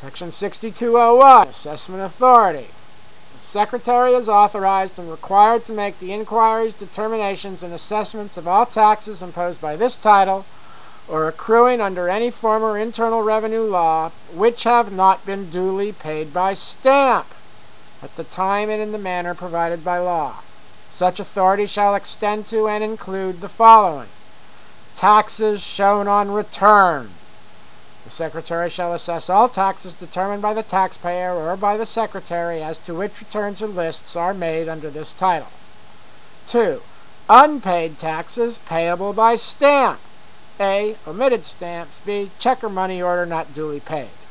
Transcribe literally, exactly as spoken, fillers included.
Section sixty-two oh one, Assessment Authority. The Secretary is authorized and required to make the inquiries, determinations, and assessments of all taxes imposed by this title or accruing under any former Internal Revenue law which have not been duly paid by stamp at the time and in the manner provided by law. Such authority shall extend to and include the following: taxes shown on return. The Secretary shall assess all taxes determined by the taxpayer or by the Secretary as to which returns or lists are made under this title. two. Unpaid taxes payable by stamp. A. Omitted stamps. B. Check or money order not duly paid.